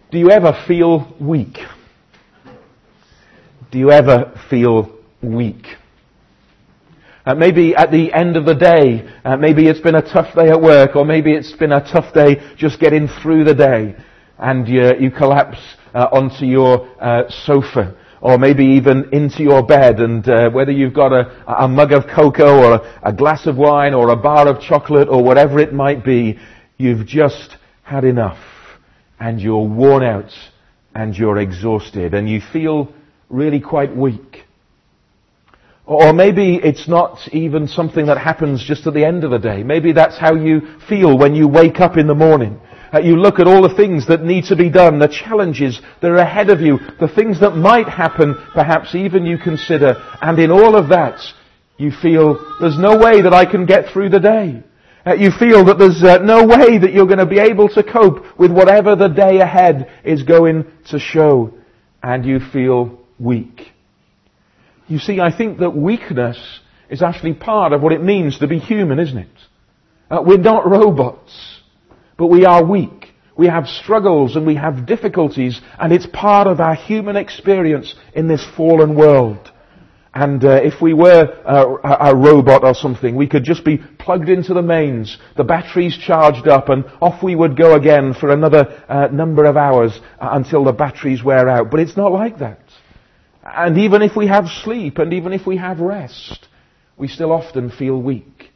Do you ever feel weak? Do you ever feel weak? Maybe at the end of the day, maybe it's been a tough day at work, or maybe it's been a tough day just getting through the day, and you collapse onto your sofa, or maybe even into your bed, and whether you've got a mug of cocoa, or a glass of wine, or a bar of chocolate, or whatever it might be, you've just had enough, and you're worn out, and you're exhausted, and you feel really quite weak. Or maybe it's not even something that happens just at the end of the day. Maybe that's how you feel when you wake up in the morning. You look at all the things that need to be done, the challenges that are ahead of you, the things that might happen, perhaps even you consider. And in all of that, you feel there's no way that I can get through the day. You feel that there's no way that you're going to be able to cope with whatever the day ahead is going to show. And you feel weak. You see, I think that weakness is actually part of what it means to be human, isn't it? We're not robots, but we are weak. We have struggles and we have difficulties, and it's part of our human experience in this fallen world. And if we were a robot or something, we could just be plugged into the mains, the batteries charged up, and off we would go again for another number of hours until the batteries wear out. But it's not like that. And even if we have sleep, and even if we have rest, we still often feel weak.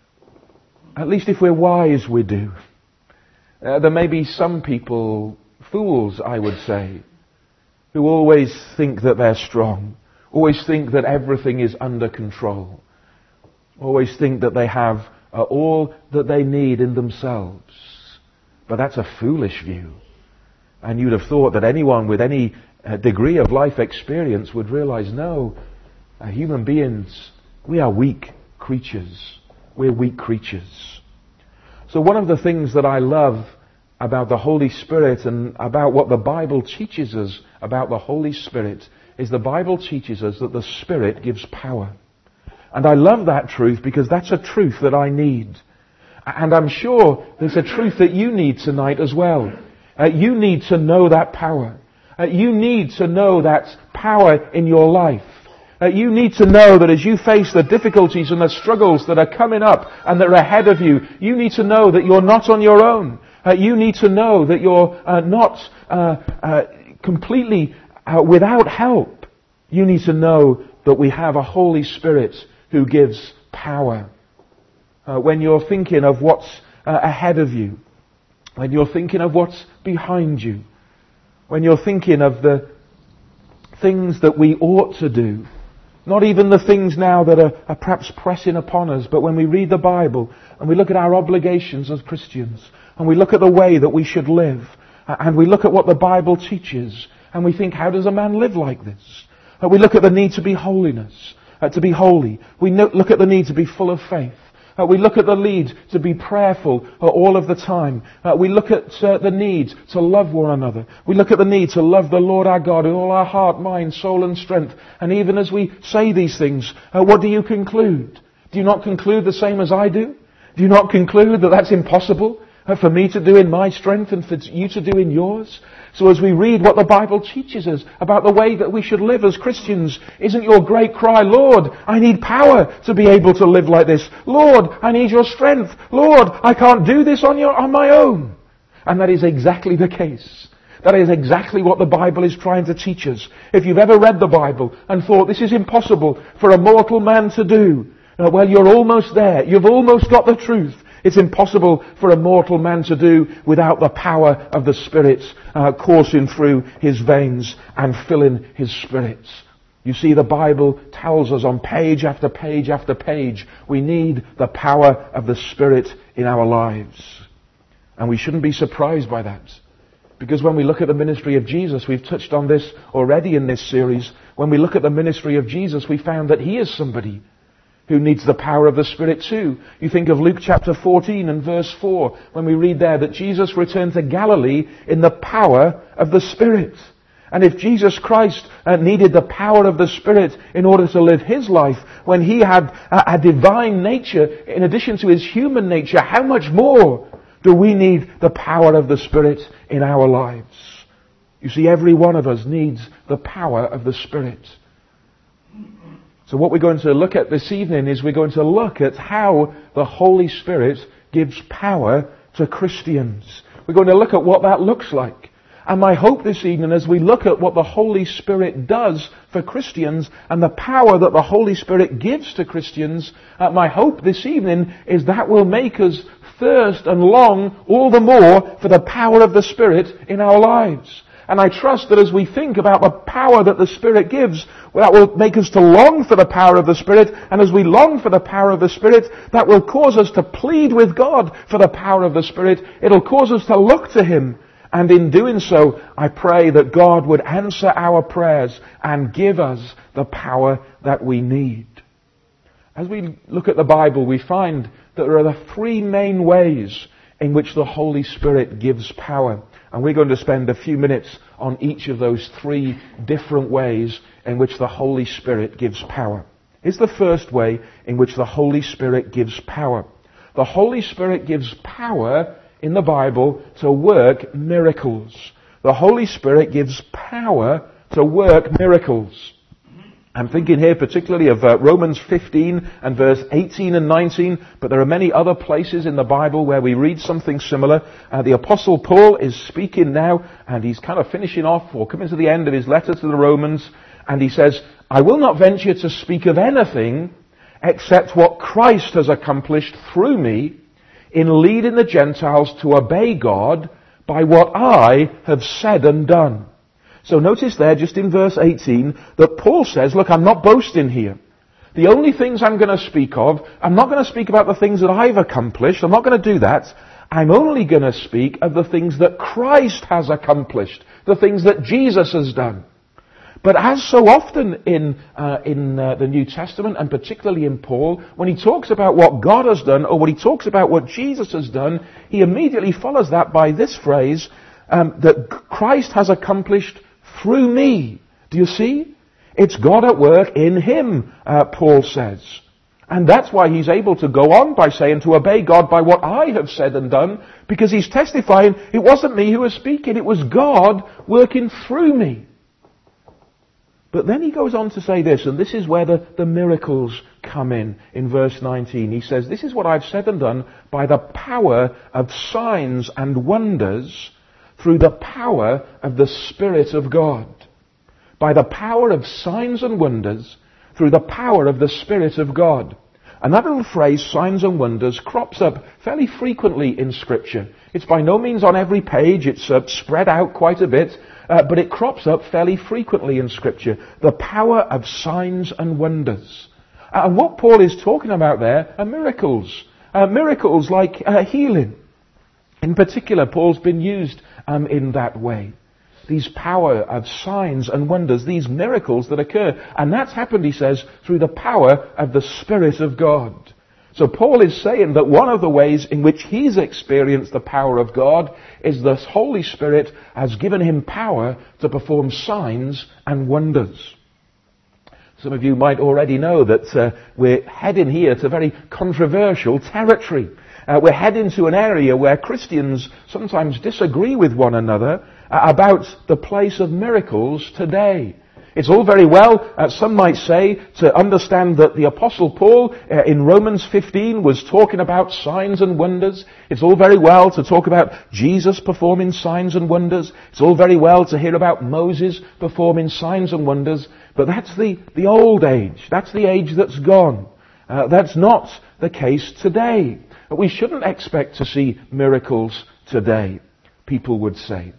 At least if we're wise, we do. There may be some people, fools I would say, who always think that they're strong. Always think that everything is under control. Always think that they have all that they need in themselves. But that's a foolish view. And you'd have thought that anyone with any degree of life experience would realize, no, human beings, we are weak creatures. We're weak creatures. So one of the things that I love about the Holy Spirit and about what the Bible teaches us about the Holy Spirit is the Bible teaches us that the Spirit gives power. And I love that truth because that's a truth that I need. And I'm sure there's a truth that you need tonight as well. You need to know that power. You need to know that power in your life. You need to know that as you face the difficulties and the struggles that are coming up and that are ahead of you, you need to know that you're not on your own. You need to know that you're not completely without help. You need to know that we have a Holy Spirit who gives power. When you're thinking of what's ahead of you, when you're thinking of what's behind you, when you're thinking of the things that we ought to do, not even the things now that are perhaps pressing upon us, but when we read the Bible and we look at our obligations as Christians, and we look at the way that we should live, and we look at what the Bible teaches, and we think, how does a man live like this? We look at the need to be holiness, to be holy. We look at the need to be full of faith. We look at the need to be prayerful all of the time. We look at the need to love one another. We look at the need to love the Lord our God with all our heart, mind, soul and strength. And even as we say these things, what do you conclude? Do you not conclude the same as I do? Do you not conclude that that's impossible for me to do in my strength and for you to do in yours? So as we read what the Bible teaches us about the way that we should live as Christians, isn't your great cry, Lord, I need power to be able to live like this. Lord, I need your strength. Lord, I can't do this on my own. And that is exactly the case. That is exactly what the Bible is trying to teach us. If you've ever read the Bible and thought this is impossible for a mortal man to do, well, you're almost there. You've almost got the truth. It's impossible for a mortal man to do without the power of the Spirit coursing through his veins and filling his spirits. You see, the Bible tells us on page after page after page, we need the power of the Spirit in our lives. And we shouldn't be surprised by that. Because when we look at the ministry of Jesus, we've touched on this already in this series, when we look at the ministry of Jesus, we found that he is somebody who needs the power of the Spirit too. You think of Luke chapter 14 and verse 4, when we read there that Jesus returned to Galilee in the power of the Spirit. And if Jesus Christ needed the power of the Spirit in order to live his life, when he had a divine nature in addition to his human nature, how much more do we need the power of the Spirit in our lives? You see, every one of us needs the power of the Spirit. So what we're going to look at this evening is we're going to look at how the Holy Spirit gives power to Christians. We're going to look at what that looks like. And my hope this evening, as we look at what the Holy Spirit does for Christians and the power that the Holy Spirit gives to Christians, my hope this evening is that will make us thirst and long all the more for the power of the Spirit in our lives. And I trust that as we think about the power that the Spirit gives, that will make us to long for the power of the Spirit. And as we long for the power of the Spirit, that will cause us to plead with God for the power of the Spirit. It'll cause us to look to Him. And in doing so, I pray that God would answer our prayers and give us the power that we need. As we look at the Bible, we find that there are the three main ways in which the Holy Spirit gives power. And we're going to spend a few minutes on each of those three different ways in which the Holy Spirit gives power. Here's the first way in which the Holy Spirit gives power. The Holy Spirit gives power in the Bible to work miracles. The Holy Spirit gives power to work miracles. I'm thinking here particularly of Romans 15 and verse 18 and 19, but there are many other places in the Bible where we read something similar. The Apostle Paul is speaking now, and he's kind of finishing off or coming to the end of his letter to the Romans, and he says, I will not venture to speak of anything except what Christ has accomplished through me in leading the Gentiles to obey God by what I have said and done. So notice there, just in verse 18, that Paul says, look, I'm not boasting here. The only things I'm going to speak of, I'm not going to speak about the things that I've accomplished. I'm not going to do that. I'm only going to speak of the things that Christ has accomplished, the things that Jesus has done. But as so often in the New Testament, and particularly in Paul, when he talks about what God has done, or when he talks about what Jesus has done, he immediately follows that by this phrase, that Christ has accomplished through me. Do you see? It's God at work in him, Paul says. And that's why he's able to go on by saying to obey God by what I have said and done, because he's testifying it wasn't me who was speaking, it was God working through me. But then he goes on to say this, and this is where the miracles come in verse 19. He says, this is what I've said and done by the power of signs and wonders through the power of the Spirit of God. By the power of signs and wonders through the power of the Spirit of God. And that little phrase, signs and wonders, crops up fairly frequently in Scripture. It's by no means on every page. It's spread out quite a bit. But it crops up fairly frequently in Scripture. The power of signs and wonders. And what Paul is talking about there are miracles. Miracles like healing. In particular, Paul's been used in that way. These power of signs and wonders, these miracles that occur. And that's happened, he says, through the power of the Spirit of God. So Paul is saying that one of the ways in which he's experienced the power of God is the Holy Spirit has given him power to perform signs and wonders. Some of you might already know that we're heading here to very controversial territory. We're heading to an area where Christians sometimes disagree with one another about the place of miracles today. It's all very well, some might say, to understand that the Apostle Paul in Romans 15 was talking about signs and wonders. It's all very well to talk about Jesus performing signs and wonders. It's all very well to hear about Moses performing signs and wonders. But that's the old age. That's the age that's gone. That's not the case today. We shouldn't expect to see miracles today, people would say.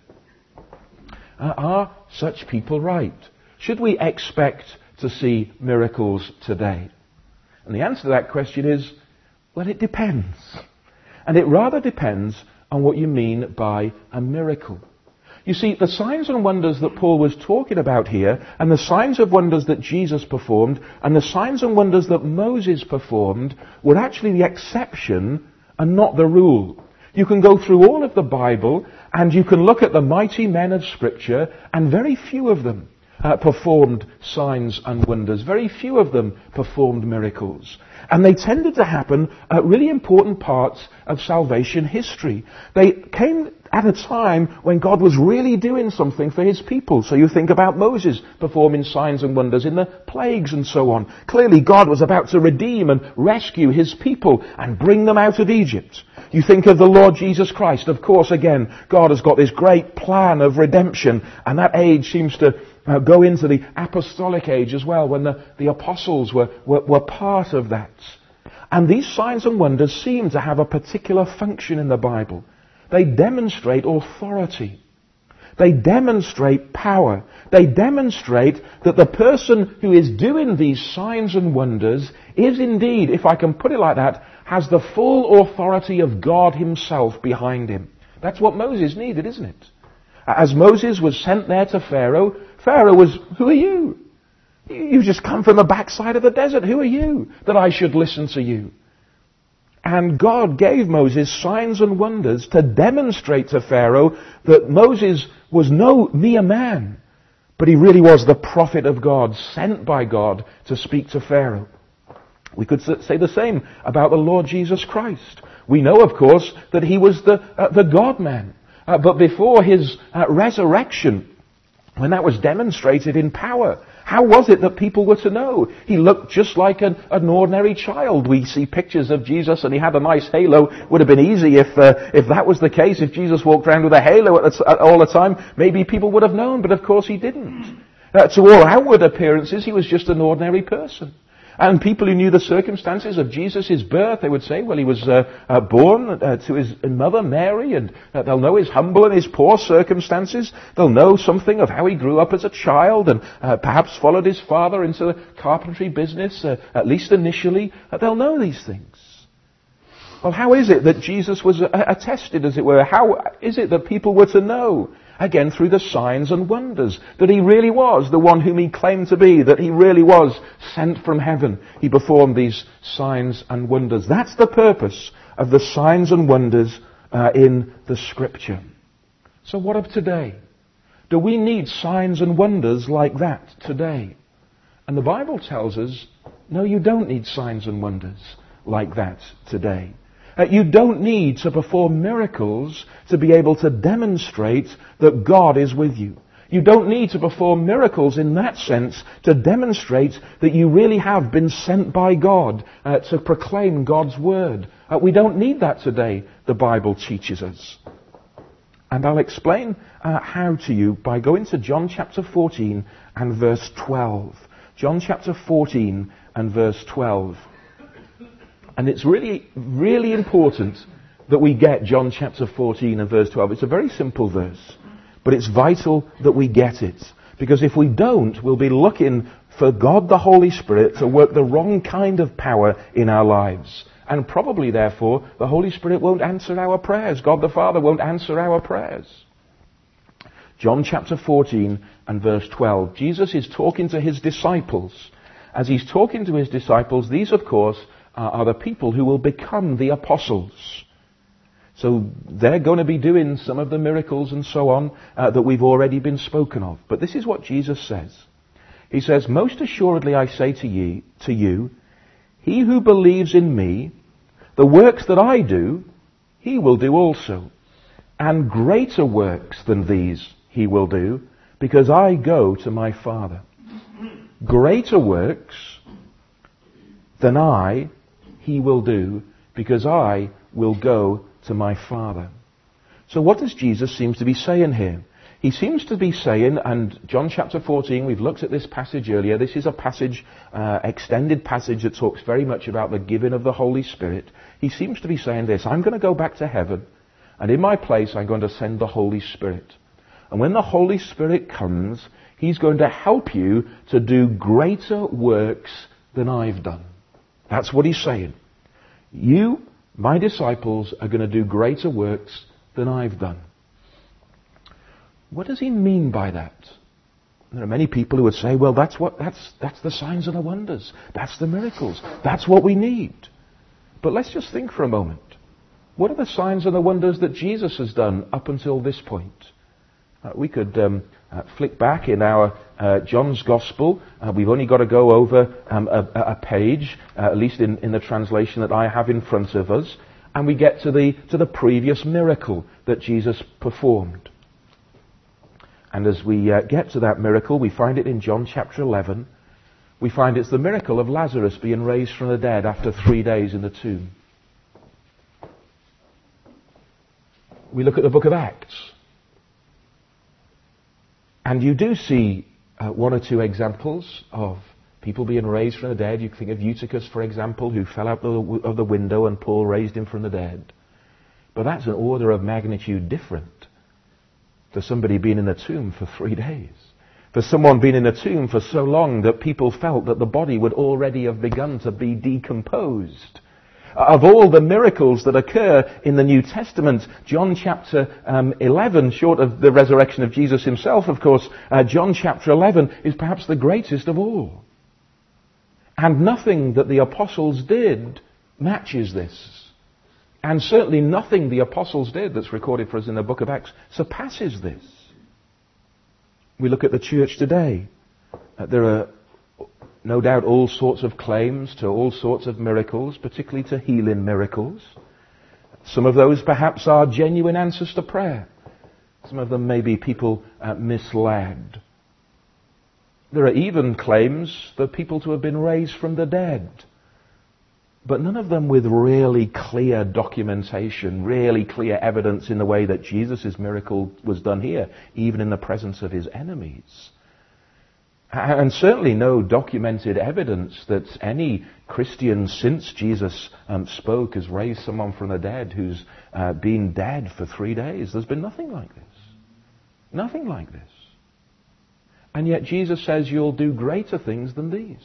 Are such people right? Should we expect to see miracles today? And the answer to that question is, well, it depends. And it rather depends on what you mean by a miracle. You see, the signs and wonders that Paul was talking about here, and the signs and wonders that Jesus performed, and the signs and wonders that Moses performed, were actually the exception and not the rule. You can go through all of the Bible, and you can look at the mighty men of Scripture, and very few of them, performed signs and wonders. Very few of them performed miracles. And they tended to happen at really important parts of salvation history. They came at a time when God was really doing something for his people. So you think about Moses performing signs and wonders in the plagues and so on. Clearly God was about to redeem and rescue his people and bring them out of Egypt. You think of the Lord Jesus Christ. Of course, again, God has got this great plan of redemption, and that age seems to go into the apostolic age as well, when the apostles were part of that. And these signs and wonders seem to have a particular function in the Bible. They demonstrate authority. They demonstrate power. They demonstrate that the person who is doing these signs and wonders is indeed, if I can put it like that, has the full authority of God himself behind him. That's what Moses needed, isn't it? As Moses was sent there to Pharaoh, Pharaoh was, who are you? You just come from the backside of the desert. Who are you that I should listen to you? And God gave Moses signs and wonders to demonstrate to Pharaoh that Moses was no mere man, but he really was the prophet of God, sent by God to speak to Pharaoh. We could say the same about the Lord Jesus Christ. We know, of course, that he was the God-man. But before his resurrection, when that was demonstrated in power, how was it that people were to know? He looked just like an ordinary child. We see pictures of Jesus and he had a nice halo. Would have been easy if that was the case. If Jesus walked around with a halo all the time, maybe people would have known, but of course he didn't. To all outward appearances, he was just an ordinary person. And people who knew the circumstances of Jesus' birth, they would say, well, he was born to his mother Mary, and they'll know his humble and his poor circumstances. They'll know something of how he grew up as a child and perhaps followed his father into the carpentry business, at least initially. They'll know these things. Well, how is it that Jesus was attested, as it were? How is it that people were to know? Again, through the signs and wonders, that he really was the one whom he claimed to be, that he really was sent from heaven. He performed these signs and wonders. That's the purpose of the signs and wonders in the Scripture. So what of today? Do we need signs and wonders like that today? And the Bible tells us, no, you don't need signs and wonders like that today. You don't need to perform miracles to be able to demonstrate that God is with you. You don't need to perform miracles in that sense to demonstrate that you really have been sent by God to proclaim God's word. We don't need that today, the Bible teaches us. And I'll explain how to you by going to John chapter 14 and verse 12. John chapter 14 and verse 12. And it's really, really important that we get John chapter 14 and verse 12. It's a very simple verse, but it's vital that we get it. Because if we don't, we'll be looking for God the Holy Spirit to work the wrong kind of power in our lives. And probably, therefore, the Holy Spirit won't answer our prayers. God the Father won't answer our prayers. John chapter 14 and verse 12. Jesus is talking to his disciples. As he's talking to his disciples, these, of course, are the people who will become the apostles. So they're going to be doing some of the miracles and so on that we've already been spoken of. But this is what Jesus says. He says, most assuredly I say to you, he who believes in me, the works that I do, he will do also. And greater works than these he will do, because I go to my Father. Greater works than he will do, because I will go to my Father. So what does Jesus seem to be saying here? He seems to be saying, and John chapter 14, we've looked at this passage earlier. This is a passage, extended passage that talks very much about the giving of the Holy Spirit. He seems to be saying this, I'm going to go back to heaven, and in my place I'm going to send the Holy Spirit. And when the Holy Spirit comes, he's going to help you to do greater works than I've done. That's what he's saying. You, my disciples, are going to do greater works than I've done. What does he mean by that? There are many people who would say, well, that's the signs and the wonders. That's the miracles. That's what we need. But let's just think for a moment. What are the signs and the wonders that Jesus has done up until this point? We could flick back in our John's Gospel. We've only got to go over a page, at least in the translation that I have in front of us, and we get to the previous miracle that Jesus performed. And as we get to that miracle, we find it in John chapter 11. We find it's the miracle of Lazarus being raised from the dead after 3 days in the tomb. We look at the book of Acts. And you do see one or two examples of people being raised from the dead. You think of Eutychus, for example, who fell out of the window and Paul raised him from the dead. But that's an order of magnitude different to somebody being in the tomb for 3 days. For someone being in the tomb for so long that people felt that the body would already have begun to be decomposed. Of all the miracles that occur in the New Testament, John chapter 11, short of the resurrection of Jesus himself, of course, John chapter 11 is perhaps the greatest of all. And nothing that the apostles did matches this. And certainly nothing the apostles did that's recorded for us in the book of Acts surpasses this. We look at the church today. There are no doubt all sorts of claims to all sorts of miracles, particularly to healing miracles. Some of those perhaps are genuine answers to prayer. Some of them may be people misled. There are even claims for people to have been raised from the dead. But none of them with really clear documentation, really clear evidence in the way that Jesus' miracle was done here, even in the presence of his enemies. And certainly no documented evidence that any Christian since Jesus spoke has raised someone from the dead who's been dead for 3 days. There's been nothing like this. Nothing like this. And yet Jesus says you'll do greater things than these.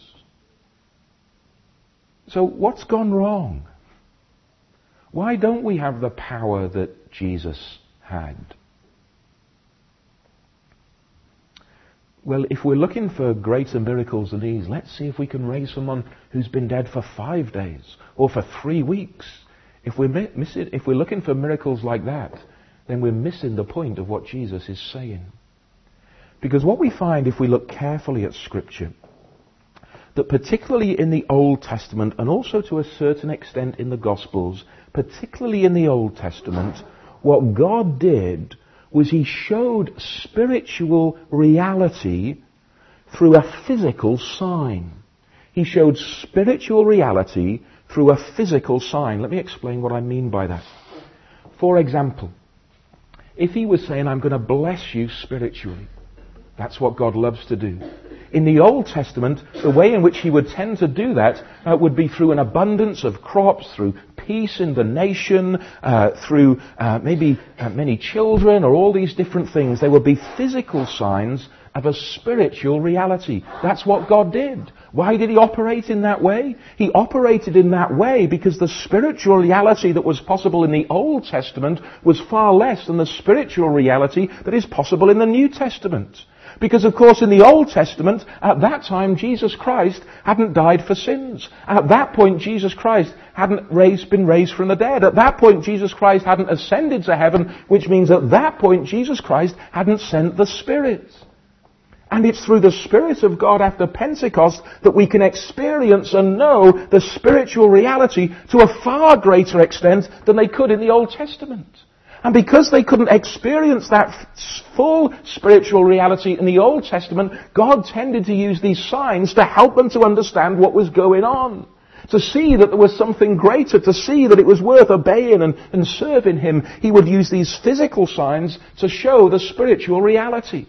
So what's gone wrong? Why don't we have the power that Jesus had? Well, if we're looking for greater miracles than these, let's see if we can raise someone who's been dead for 5 days or for 3 weeks. If we're looking for miracles like that, then we're missing the point of what Jesus is saying. Because what we find if we look carefully at Scripture, that particularly in the Old Testament, and also to a certain extent in the Gospels, particularly in the Old Testament, what God did was he showed spiritual reality through a physical sign. He showed spiritual reality through a physical sign. Let me explain what I mean by that. For example, if he was saying, I'm going to bless you spiritually, that's what God loves to do. In the Old Testament, the way in which he would tend to do that would be through an abundance of crops, through peace in the nation, through maybe many children, or all these different things. There would be physical signs of a spiritual reality. That's what God did. Why did he operate in that way? He operated in that way because the spiritual reality that was possible in the Old Testament was far less than the spiritual reality that is possible in the New Testament. Because, of course, in the Old Testament, at that time, Jesus Christ hadn't died for sins. At that point, Jesus Christ hadn't been raised from the dead. At that point, Jesus Christ hadn't ascended to heaven, which means at that point, Jesus Christ hadn't sent the Spirit. And it's through the Spirit of God after Pentecost that we can experience and know the spiritual reality to a far greater extent than they could in the Old Testament. And because they couldn't experience that full spiritual reality in the Old Testament, God tended to use these signs to help them to understand what was going on. To see that there was something greater, to see that it was worth obeying and serving him. He would use these physical signs to show the spiritual reality.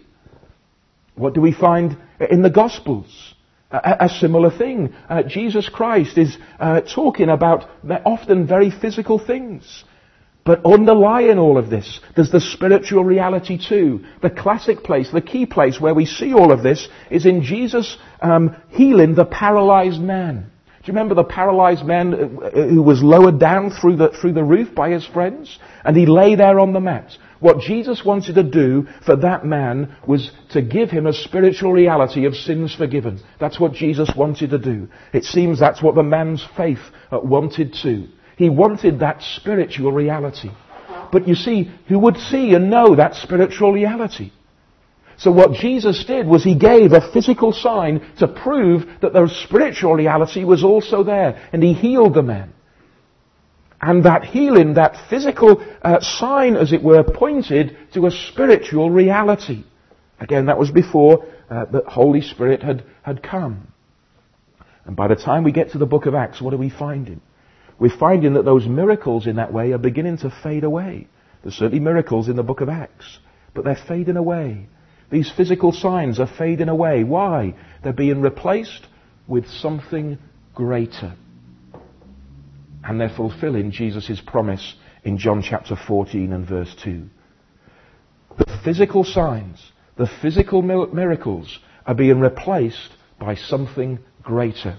What do we find in the Gospels? A similar thing. Jesus Christ is talking about often very physical things. But underlying all of this, there's the spiritual reality too. The classic place, the key place where we see all of this is in Jesus healing the paralyzed man. Do you remember the paralyzed man who was lowered down through the roof by his friends? And he lay there on the mat. What Jesus wanted to do for that man was to give him a spiritual reality of sins forgiven. That's what Jesus wanted to do. It seems that's what the man's faith wanted too. He wanted that spiritual reality. But you see, who would see and know that spiritual reality? So what Jesus did was he gave a physical sign to prove that the spiritual reality was also there. And he healed the man. And that healing, that physical sign, as it were, pointed to a spiritual reality. Again, that was before the Holy Spirit had come. And by the time we get to the book of Acts, what are we finding? We're finding that those miracles in that way are beginning to fade away. There's certainly miracles in the book of Acts, but they're fading away. These physical signs are fading away. Why? They're being replaced with something greater. And they're fulfilling Jesus' promise in John chapter 14 and verse 2. The physical signs, the physical miracles are being replaced by something greater.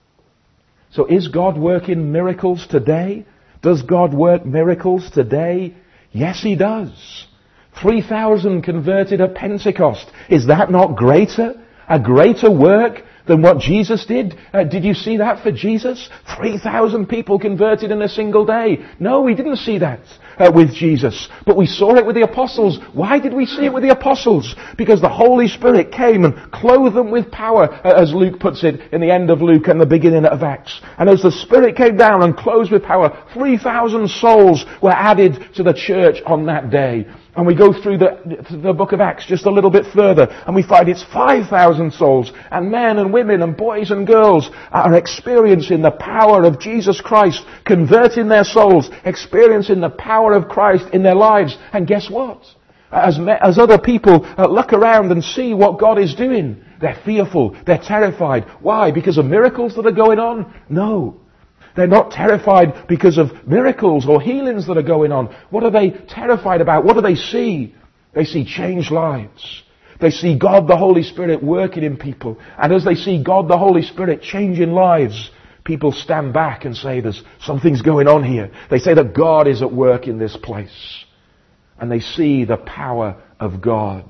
So is God working miracles today? Does God work miracles today? Yes, he does. 3,000 converted at Pentecost. Is that not greater? A greater work than what Jesus did? Did you see that for Jesus? 3,000 people converted in a single day. No, we didn't see that with Jesus. But we saw it with the apostles. Why did we see it with the apostles? Because the Holy Spirit came and clothed them with power, as Luke puts it in the end of Luke and the beginning of Acts. And as the Spirit came down and clothed with power, 3,000 souls were added to the church on that day. And we go through the book of Acts just a little bit further, and we find it's 5,000 souls, and men and women and boys and girls are experiencing the power of Jesus Christ, converting their souls, experiencing the power of Christ in their lives. And guess what? As other people look around and see what God is doing, they're fearful, they're terrified. Why? Because of miracles that are going on? No. They're not terrified because of miracles or healings that are going on. What are they terrified about? What do they see? They see changed lives. They see God the Holy Spirit working in people. And as they see God the Holy Spirit changing lives, people stand back and say, there's something's going on here. They say that God is at work in this place. And they see the power of God.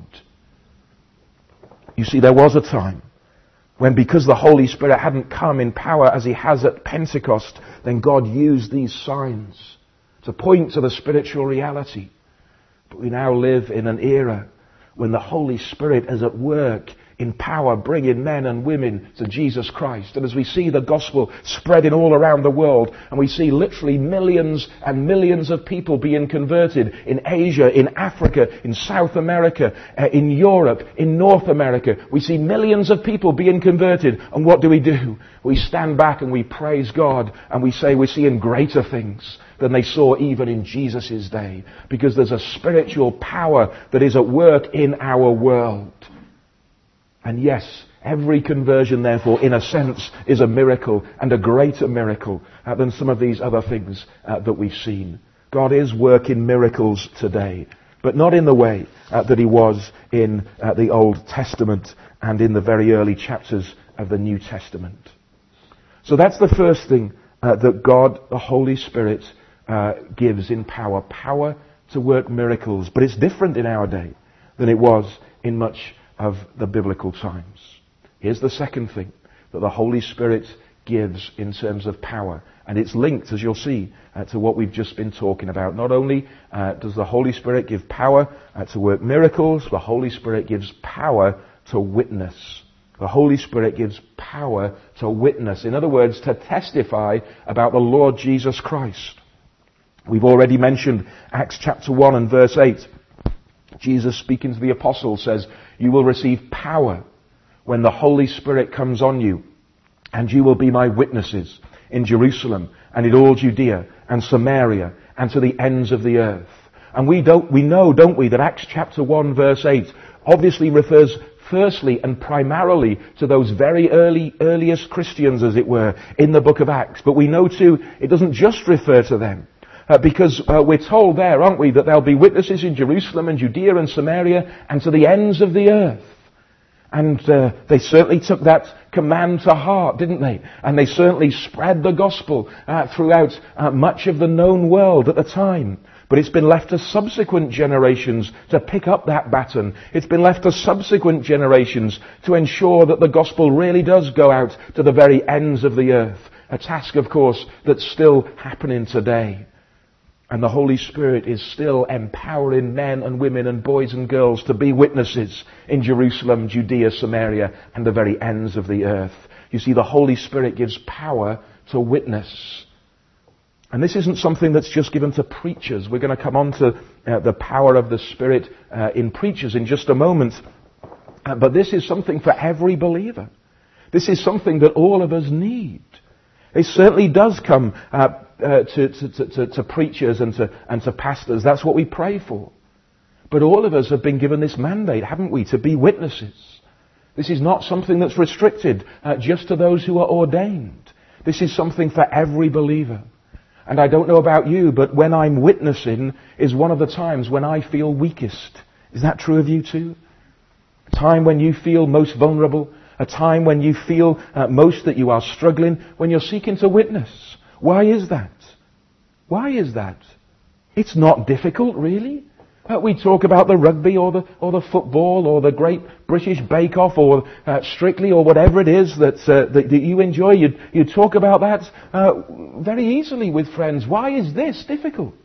You see, there was a time when, because the Holy Spirit hadn't come in power as he has at Pentecost, then God used these signs to point to the spiritual reality. But we now live in an era when the Holy Spirit is at work in power, bringing men and women to Jesus Christ. And as we see the gospel spreading all around the world, and we see literally millions and millions of people being converted in Asia, in Africa, in South America, in Europe, in North America, we see millions of people being converted. And what do? We stand back and we praise God, and we say we're seeing greater things than they saw even in Jesus' day, because there's a spiritual power that is at work in our world. And yes, every conversion, therefore, in a sense, is a miracle, and a greater miracle than some of these other things that we've seen. God is working miracles today, but not in the way that he was in the Old Testament and in the very early chapters of the New Testament. So that's the first thing that God, the Holy Spirit, gives in power. Power to work miracles. But it's different in our day than it was in much of the biblical times. Here's the second thing that the Holy Spirit gives in terms of power. And it's linked, as you'll see, to what we've just been talking about. Not only does the Holy Spirit give power to work miracles, the Holy Spirit gives power to witness. The Holy Spirit gives power to witness. In other words, to testify about the Lord Jesus Christ. We've already mentioned Acts chapter 1 and verse 8. Jesus, speaking to the apostles, says, "You will receive power when the Holy Spirit comes on you, and you will be my witnesses in Jerusalem and in all Judea and Samaria and to the ends of the earth." And we know, don't we, that Acts chapter 1 verse 8 obviously refers firstly and primarily to those very earliest Christians, as it were, in the book of Acts. But we know too, it doesn't just refer to them. Because we're told there, aren't we, that there'll be witnesses in Jerusalem and Judea and Samaria and to the ends of the earth. And they certainly took that command to heart, didn't they? And they certainly spread the gospel throughout much of the known world at the time. But it's been left to subsequent generations to pick up that baton. It's been left to subsequent generations to ensure that the gospel really does go out to the very ends of the earth. A task, of course, that's still happening today. And the Holy Spirit is still empowering men and women and boys and girls to be witnesses in Jerusalem, Judea, Samaria, and the very ends of the earth. You see, the Holy Spirit gives power to witness. And this isn't something that's just given to preachers. We're going to come on to the power of the Spirit in preachers in just a moment. But this is something for every believer. This is something that all of us need. It certainly does come to preachers and to pastors. That's what we pray for. But all of us have been given this mandate, haven't we, to be witnesses. This is not something that's restricted just to those who are ordained. This is something for every believer. And I don't know about you, but when I'm witnessing is one of the times when I feel weakest. Is that true of you too? A time when you feel most vulnerable, a time when you feel most that you are struggling, when you're seeking to witness. Why is that? Why is that? It's not difficult, really. We talk about the rugby or the football or the Great British Bake Off or Strictly or whatever it is that you enjoy. You talk about that very easily with friends. Why is this difficult?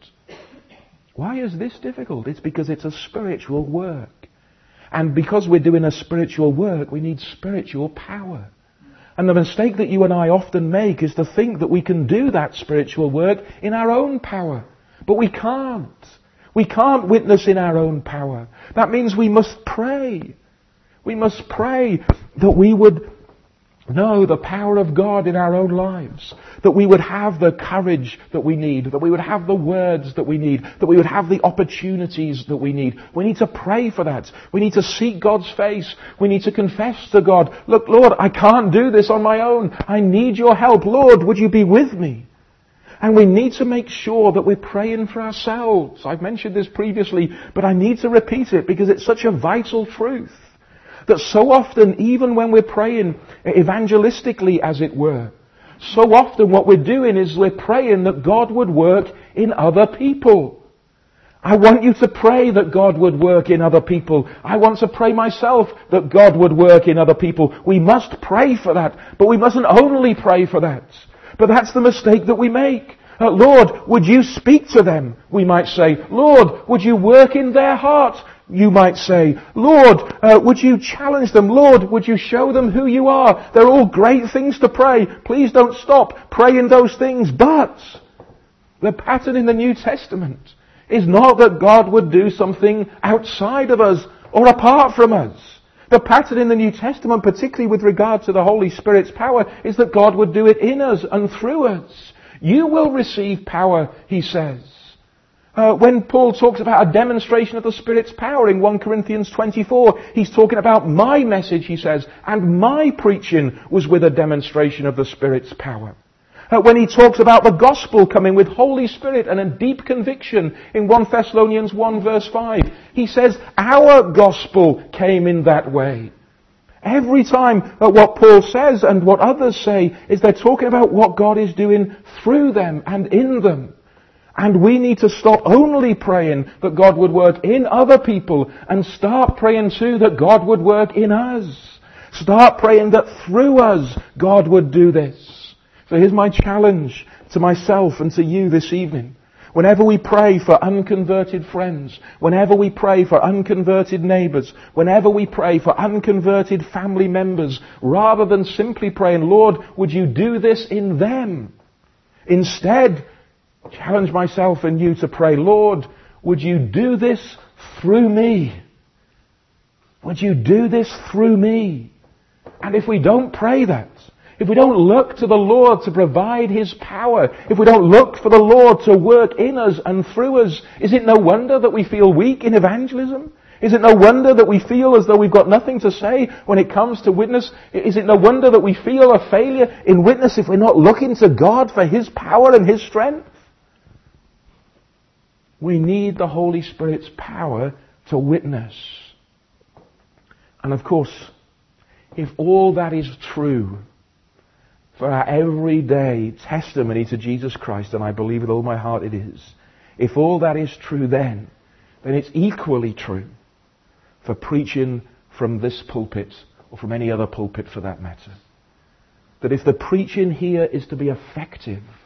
Why is this difficult? It's because it's a spiritual work. And because we're doing a spiritual work, we need spiritual power. And the mistake that you and I often make is to think that we can do that spiritual work in our own power. But we can't. We can't witness in our own power. That means we must pray. We must pray that we would know the power of God in our own lives. That we would have the courage that we need. That we would have the words that we need. That we would have the opportunities that we need. We need to pray for that. We need to seek God's face. We need to confess to God, look, Lord, I can't do this on my own. I need your help. Lord, would you be with me? And we need to make sure that we're praying for ourselves. I've mentioned this previously, but I need to repeat it because it's such a vital truth. That so often, even when we're praying evangelistically, as it were, so often what we're doing is we're praying that God would work in other people. I want you to pray that God would work in other people. I want to pray myself that God would work in other people. We must pray for that, but we mustn't only pray for that. But that's the mistake that we make. Lord, would you speak to them? We might say. Lord, would you work in their hearts? You might say. Lord, would you challenge them? Lord, would you show them who you are? They're all great things to pray. Please don't stop praying those things. But the pattern in the New Testament is not that God would do something outside of us or apart from us. The pattern in the New Testament, particularly with regard to the Holy Spirit's power, is that God would do it in us and through us. You will receive power, he says. When Paul talks about a demonstration of the Spirit's power in 1 Corinthians 24, he's talking about my message, he says, and my preaching was with a demonstration of the Spirit's power. When he talks about the gospel coming with Holy Spirit and a deep conviction in 1 Thessalonians 1 verse 5, he says, our gospel came in that way. Every time what Paul says and what others say is they're talking about what God is doing through them and in them. And we need to stop only praying that God would work in other people and start praying too that God would work in us. Start praying that through us God would do this. So here's my challenge to myself and to you this evening. Whenever we pray for unconverted friends, whenever we pray for unconverted neighbours, whenever we pray for unconverted family members, rather than simply praying, Lord, would you do this in them? Instead, challenge myself and you to pray, Lord, would you do this through me? Would you do this through me? And if we don't pray that, if we don't look to the Lord to provide his power, if we don't look for the Lord to work in us and through us, is it no wonder that we feel weak in evangelism? Is it no wonder that we feel as though we've got nothing to say when it comes to witness? Is it no wonder that we feel a failure in witness if we're not looking to God for his power and his strength? We need the Holy Spirit's power to witness. And of course, if all that is true for our everyday testimony to Jesus Christ, and I believe with all my heart it is, if all that is true then it's equally true for preaching from this pulpit, or from any other pulpit for that matter. That if the preaching here is to be effective,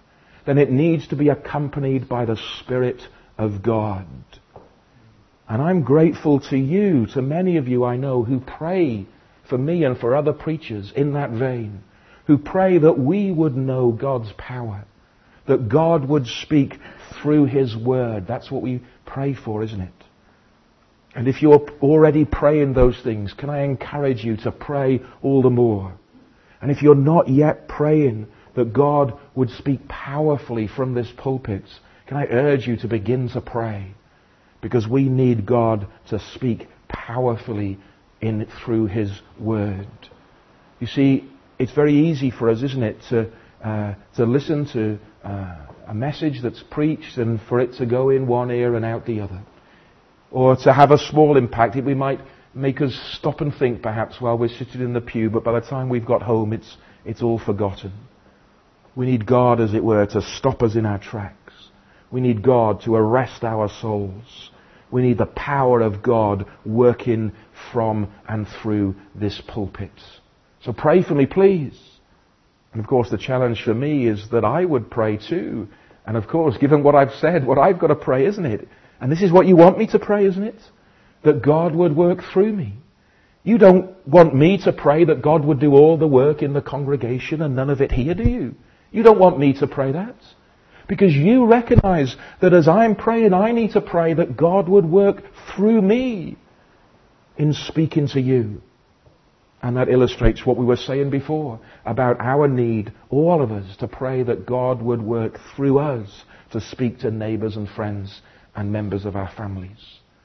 then it needs to be accompanied by the Spirit of God. And I'm grateful to you, to many of you I know, who pray for me and for other preachers in that vein, who pray that we would know God's power, that God would speak through His Word. That's what we pray for, isn't it? And if you're already praying those things, can I encourage you to pray all the more? And if you're not yet praying that God would speak powerfully from this pulpit, can I urge you to begin to pray? Because we need God to speak powerfully through His Word. You see, it's very easy for us, isn't it, to listen to a message that's preached and for it to go in one ear and out the other. Or to have a small impact. We might make us stop and think perhaps while we're sitting in the pew, but by the time we've got home it's all forgotten. We need God, as it were, to stop us in our tracks. We need God to arrest our souls. We need the power of God working from and through this pulpit. So pray for me, please. And of course the challenge for me is that I would pray too. And of course, given what I've said, what I've got to pray, isn't it? And this is what you want me to pray, isn't it? That God would work through me. You don't want me to pray that God would do all the work in the congregation and none of it here, do you? You don't want me to pray that. Because you recognize that as I'm praying, I need to pray that God would work through me in speaking to you. And that illustrates what we were saying before about our need, all of us, to pray that God would work through us to speak to neighbours and friends and members of our families.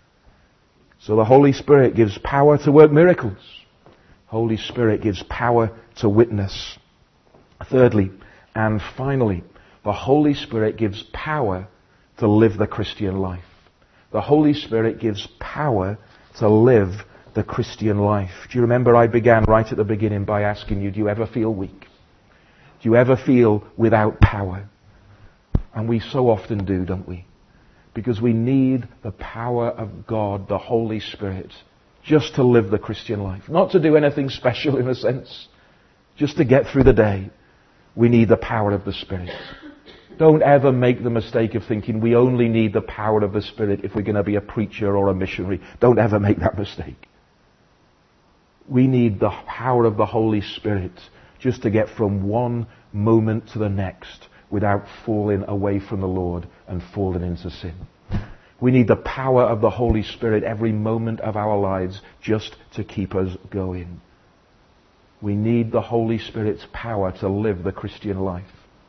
So the Holy Spirit gives power to work miracles. Holy Spirit gives power to witness. Thirdly, and finally, the Holy Spirit gives power to live the Christian life. The Holy Spirit gives power to live the Christian life. Do you remember I began right at the beginning by asking you, do you ever feel weak? Do you ever feel without power? And we so often do, don't we? Because we need the power of God, the Holy Spirit, just to live the Christian life. Not to do anything special in a sense, just to get through the day. We need the power of the Spirit. Don't ever make the mistake of thinking we only need the power of the Spirit if we're going to be a preacher or a missionary. Don't ever make that mistake. We need the power of the Holy Spirit just to get from one moment to the next without falling away from the Lord and falling into sin. We need the power of the Holy Spirit every moment of our lives just to keep us going. We need the Holy Spirit's power to live the Christian life.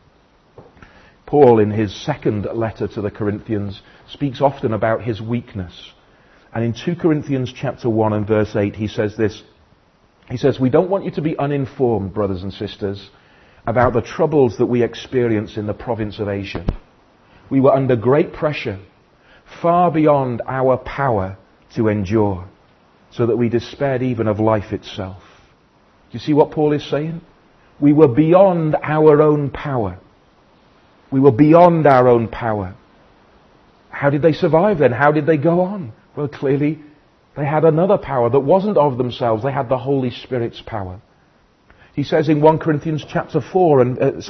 Paul, in his second letter to the Corinthians, speaks often about his weakness. And in 2 Corinthians chapter 1 and verse 8, he says this. He says, "We don't want you to be uninformed, brothers and sisters, about the troubles that we experience in the province of Asia. We were under great pressure, far beyond our power to endure, so that we despaired even of life itself." Do you see what Paul is saying? We were beyond our own power. We were beyond our own power. How did they survive then? How did they go on? Well, clearly, they had another power that wasn't of themselves. They had the Holy Spirit's power. He says in 2 Corinthians chapter 4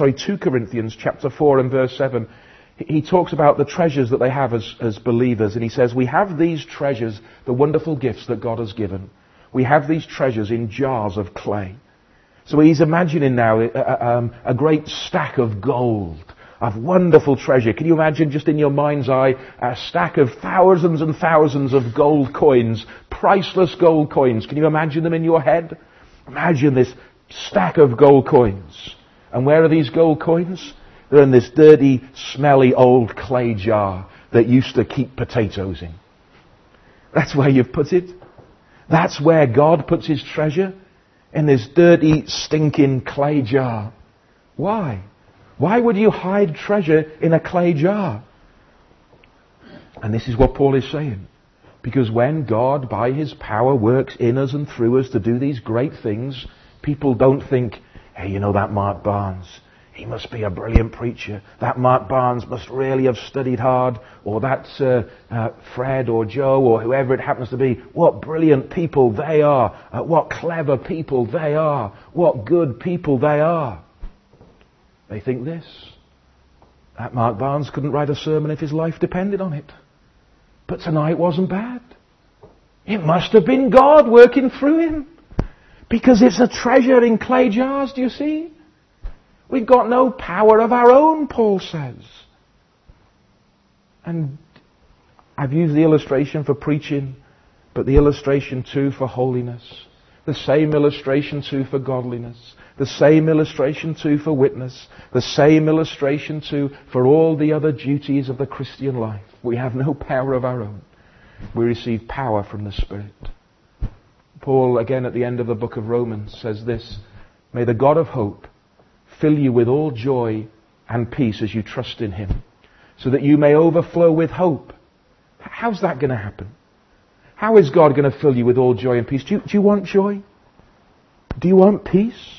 and verse 7, he talks about the treasures that they have as believers. And he says, we have these treasures, the wonderful gifts that God has given. We have these treasures in jars of clay. So he's imagining now a great stack of gold, of wonderful treasure. Can you imagine just in your mind's eye a stack of thousands and thousands of gold coins, priceless gold coins? Can you imagine them in your head? Imagine this stack of gold coins. And where are these gold coins? They're in this dirty, smelly old clay jar that used to keep potatoes in. That's where you've put it. That's where God puts His treasure, in this dirty, stinking clay jar. Why? Why would you hide treasure in a clay jar? And this is what Paul is saying. Because when God, by His power, works in us and through us to do these great things, people don't think, hey, you know that Mark Barnes, he must be a brilliant preacher. That Mark Barnes must really have studied hard. Or that Fred or Joe or whoever it happens to be. What brilliant people they are. What clever people they are. What good people they are. They think this. That Mark Barnes couldn't write a sermon if his life depended on it. But tonight wasn't bad. It must have been God working through him. Because it's a treasure in clay jars, do you see? We've got no power of our own, Paul says. And I've used the illustration for preaching, but the illustration too for holiness. The same illustration too for godliness. The same illustration too for witness. The same illustration too for all the other duties of the Christian life. We have no power of our own. We receive power from the Spirit. Paul, again at the end of the book of Romans, says this: May the God of hope fill you with all joy and peace as you trust in Him, so that you may overflow with hope. How's that going to happen? How is God going to fill you with all joy and peace? Do you want joy? Do you want peace?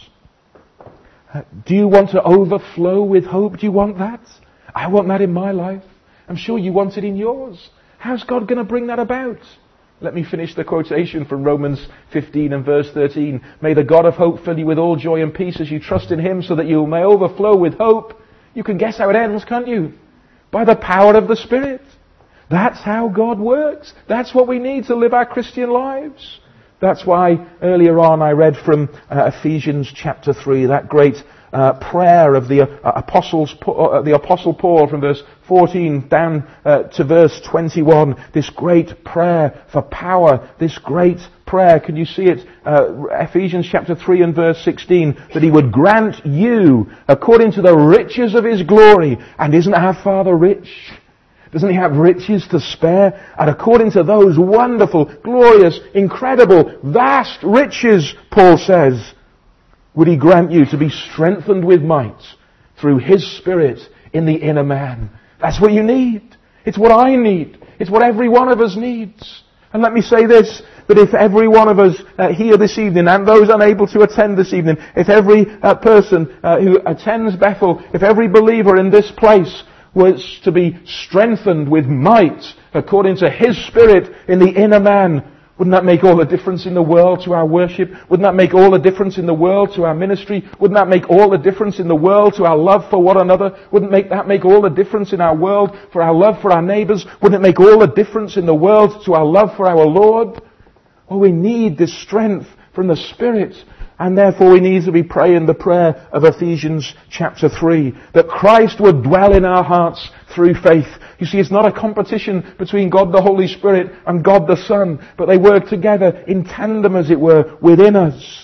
Do you want to overflow with hope? Do you want that? I want that in my life. I'm sure you want it in yours. How's God going to bring that about? Let me finish the quotation from Romans 15 and verse 13. May the God of hope fill you with all joy and peace as you trust in Him, so that you may overflow with hope. You can guess how it ends, can't you? By the power of the Spirit. That's how God works. That's what we need to live our Christian lives. That's why earlier on I read from Ephesians chapter 3, that great prayer of the Apostle Paul from verse 14 down to verse 21. This great prayer for power, this great prayer. Can you see it? Ephesians chapter 3 and verse 16, that He would grant you according to the riches of His glory. And isn't our Father rich? Doesn't He have riches to spare? And according to those wonderful, glorious, incredible, vast riches, Paul says, would He grant you to be strengthened with might through His Spirit in the inner man. That's what you need. It's what I need. It's what every one of us needs. And let me say this, that if every one of us here this evening, and those unable to attend this evening, if every person who attends Bethel, if every believer in this place was to be strengthened with might according to His Spirit in the inner man, wouldn't that make all the difference in the world to our worship? Wouldn't that make all the difference in the world to our ministry? Wouldn't that make all the difference in the world to our love for one another? Wouldn't that make all the difference in our world for our love for our neighbours? Wouldn't it make all the difference in the world to our love for our Lord? Oh, we need this strength from the Spirit. And therefore we need to be praying the prayer of Ephesians chapter 3, that Christ would dwell in our hearts through faith. You see, it's not a competition between God the Holy Spirit and God the Son, but they work together in tandem, as it were, within us.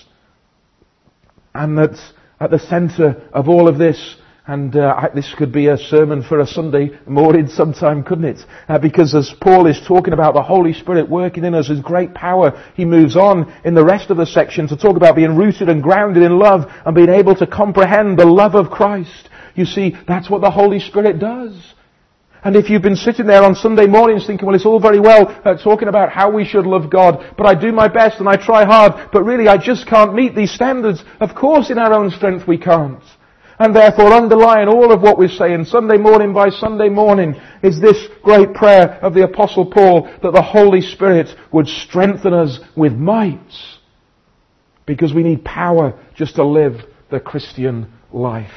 And that at the centre of all of this, and this could be a sermon for a Sunday morning sometime, couldn't it? Because as Paul is talking about the Holy Spirit working in us as great power, he moves on in the rest of the section to talk about being rooted and grounded in love and being able to comprehend the love of Christ. You see, that's what the Holy Spirit does. And if you've been sitting there on Sunday mornings thinking, well, it's all very well talking about how we should love God, but I do my best and I try hard, but really I just can't meet these standards. Of course, in our own strength we can't. And therefore, underlying all of what we're saying Sunday morning by Sunday morning is this great prayer of the Apostle Paul, that the Holy Spirit would strengthen us with might. Because we need power just to live the Christian life.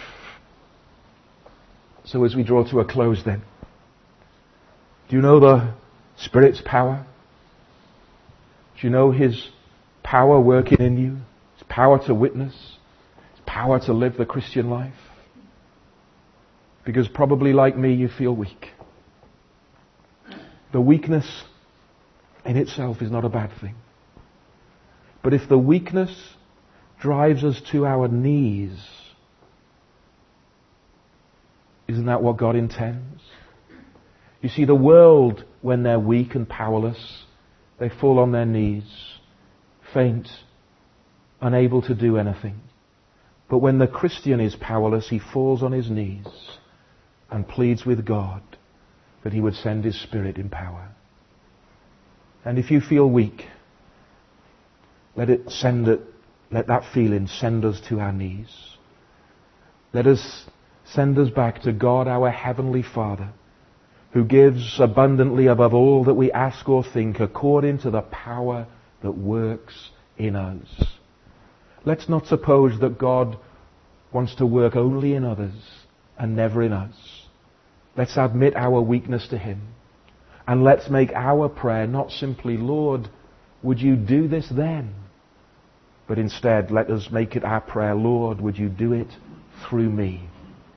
So as we draw to a close then, do you know the Spirit's power? Do you know His power working in you? His power to witness? Power to live the Christian life? Because probably like me you feel weak. The weakness in itself is not a bad thing. But if the weakness drives us to our knees, isn't that what God intends? You see, the world, when they're weak and powerless, they fall on their knees, faint, unable to do anything. But when the Christian is powerless, he falls on his knees and pleads with God that He would send His Spirit in power. And if you feel weak, let that feeling send us to our knees. Let us send us back to God, our Heavenly Father, who gives abundantly above all that we ask or think, according to the power that works in us. Let's not suppose that God wants to work only in others and never in us. Let's admit our weakness to Him. And let's make our prayer not simply, Lord, would you do this then? But instead, let us make it our prayer, Lord, would you do it through me?